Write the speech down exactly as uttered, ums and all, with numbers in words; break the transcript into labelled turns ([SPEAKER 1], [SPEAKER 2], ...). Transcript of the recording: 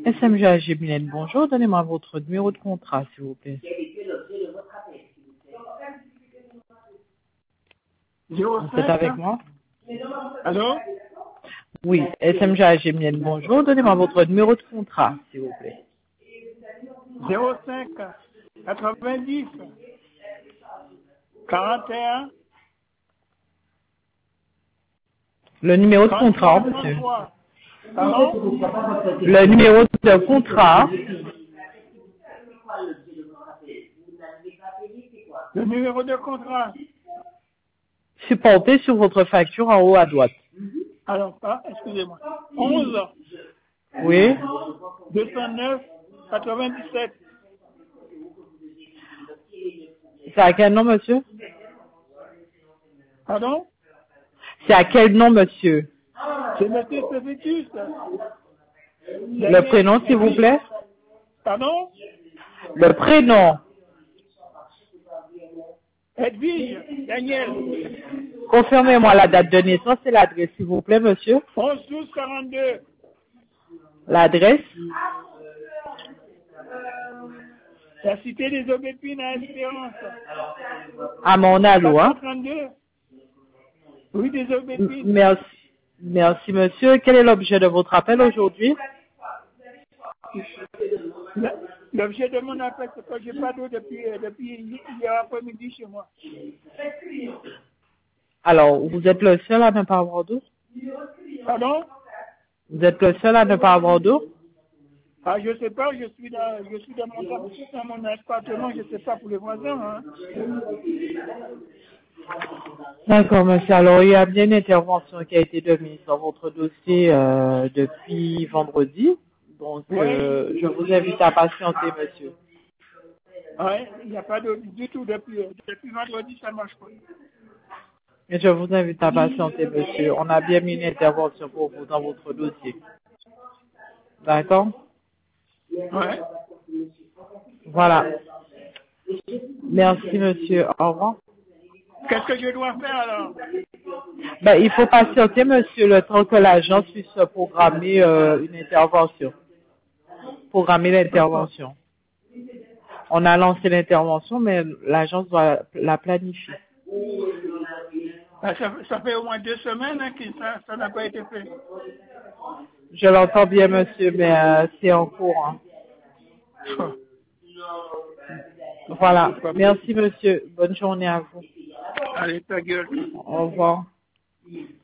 [SPEAKER 1] S M G A G Mylène, bonjour. Donnez-moi votre numéro de contrat, s'il vous plaît. Vous êtes avec moi?
[SPEAKER 2] Allô?
[SPEAKER 1] Oui, S M G A G Mylène, bonjour. Donnez-moi votre numéro de contrat, s'il vous plaît.
[SPEAKER 2] zéro cinq quatre-vingt-dix quarante et un
[SPEAKER 1] Le numéro de contrat, monsieur.
[SPEAKER 2] trente-trois. Pardon?
[SPEAKER 1] Le numéro de contrat.
[SPEAKER 2] Le numéro de contrat.
[SPEAKER 1] Supporté sur votre facture en haut à droite.
[SPEAKER 2] Alors, ah, excusez-moi. onze
[SPEAKER 1] Oui.
[SPEAKER 2] deux cent neuf quatre-vingt-dix-sept.
[SPEAKER 1] C'est à quel nom, monsieur?
[SPEAKER 2] Pardon?
[SPEAKER 1] C'est à quel nom, monsieur?
[SPEAKER 2] C'est monsieur Sophitus.
[SPEAKER 1] Le prénom, s'il vous plaît?
[SPEAKER 2] Pardon?
[SPEAKER 1] Le prénom.
[SPEAKER 2] Edwige Daniel.
[SPEAKER 1] Confirmez-moi la date de naissance et l'adresse, s'il vous plaît, monsieur.
[SPEAKER 2] onze douze quarante-deux.
[SPEAKER 1] L'adresse?
[SPEAKER 2] La cité des Aubépines à Espérance.
[SPEAKER 1] À mon allo, hein?
[SPEAKER 2] trente-deux. Oui, des Aubépines.
[SPEAKER 1] Merci. Merci, monsieur. Quel est l'objet de votre appel aujourd'hui?
[SPEAKER 2] L'objet de mon appel, c'est que j'ai pas d'eau depuis, depuis hier après-midi chez moi.
[SPEAKER 1] Alors, vous êtes le seul à ne pas avoir d'eau?
[SPEAKER 2] Pardon?
[SPEAKER 1] Vous êtes le seul à ne pas avoir d'eau?
[SPEAKER 2] Ah, je sais pas, je suis dans, je suis dans mon, dans mon appartement, je sais pas pour les voisins, hein.
[SPEAKER 1] D'accord, monsieur. Alors, il y a bien une intervention qui a été mise dans votre dossier euh, depuis vendredi. Donc, euh, je vous invite à patienter, monsieur.
[SPEAKER 2] Ouais, il n'y a pas d'eau du tout depuis, depuis vendredi, ça marche pas.
[SPEAKER 1] Et je vous invite à patienter, monsieur. On a bien mis une intervention pour vous dans votre dossier. D'accord?
[SPEAKER 2] Ouais.
[SPEAKER 1] Voilà. Merci, monsieur. Au revoir.
[SPEAKER 2] Qu'est-ce que je dois faire alors?
[SPEAKER 1] Ben, il faut patienter, monsieur, le temps que l'agence puisse programmer euh, une intervention. Programmer l'intervention. On a lancé l'intervention, mais l'agence doit la planifier.
[SPEAKER 2] Ça, ça fait au moins deux semaines hein, que ça ça n'a pas été fait.
[SPEAKER 1] Je l'entends bien, monsieur, mais euh, c'est en cours. Hein. Voilà. Merci, monsieur. Bonne journée à vous.
[SPEAKER 2] Allez, ta gueule.
[SPEAKER 1] Au revoir.